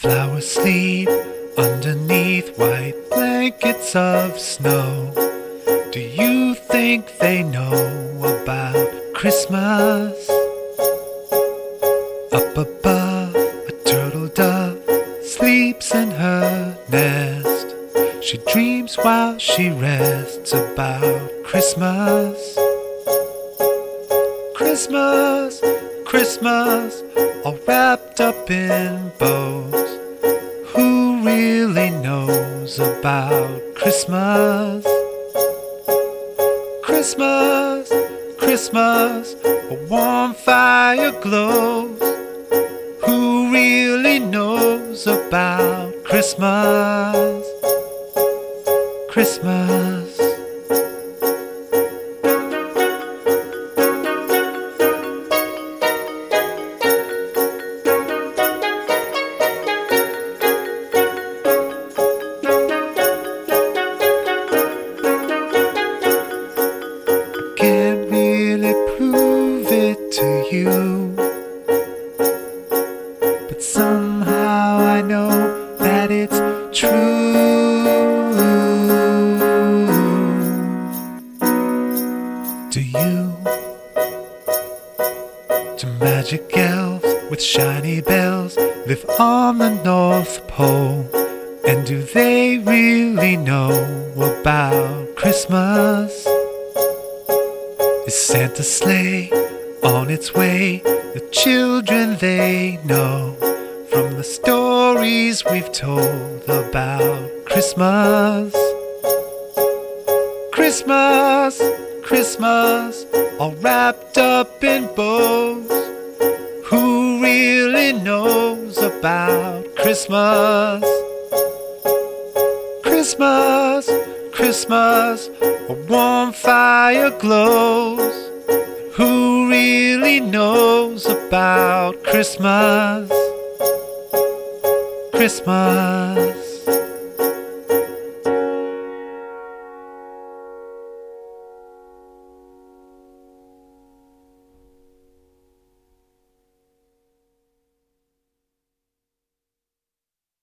Flowers sleep underneath white blankets of snow. Do you think they know about Christmas? Up above, a turtle dove sleeps in her nest. She dreams while she rests about Christmas. Christmas, Christmas, all wrapped up in bows. Who really knows about Christmas? Christmas, Christmas, a warm fire glows. Who really knows about Christmas? Christmas. Can't really prove it to you, but somehow I know that it's true. Do you? Do magic elves with shiny bells live on the North Pole? And do they really know about Christmas? Is Santa's sleigh on its way? The children they know from the stories we've told about Christmas. Christmas, Christmas, all wrapped up in bows. Who really knows about Christmas? Christmas, Christmas, a warm fire glows. Who really knows about Christmas? Christmas.